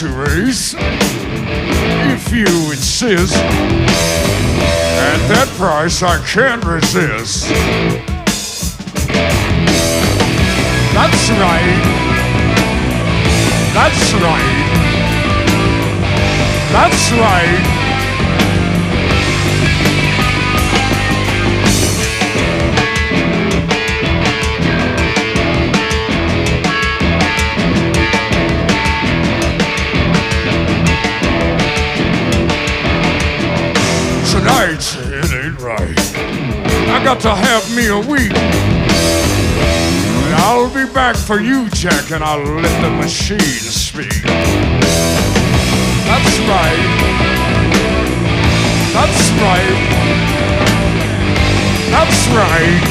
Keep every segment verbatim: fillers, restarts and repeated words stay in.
to race, if you insist. At that price, I can't resist. That's right. That's right. That's right. Tonight, it ain't right. I got to have me a week. But I'll be back for you, Jack, and I'll let the machine speak. That's right. That's right. That's right.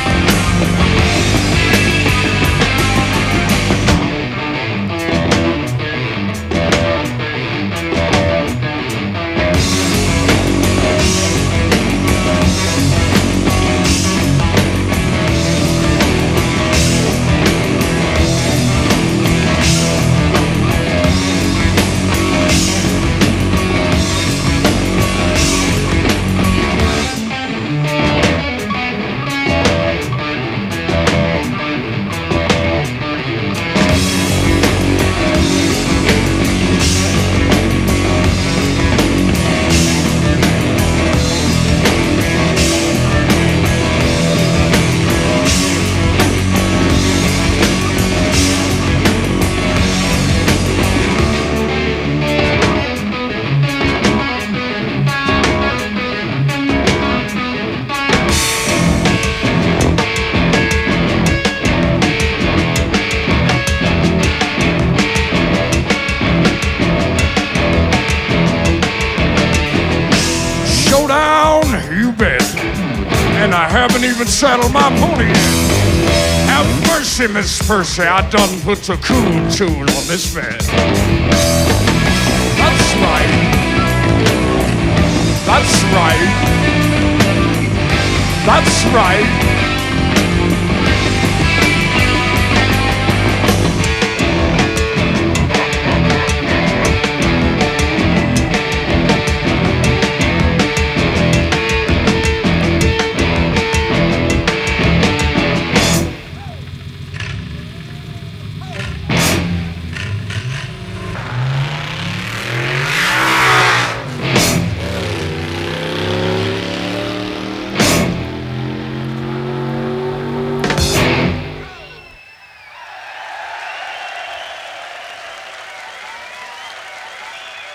You bet. And I haven't even saddled my pony yet. Have mercy, Miss Percy, I done put the coon tune on this bed. That's right. That's right. That's right.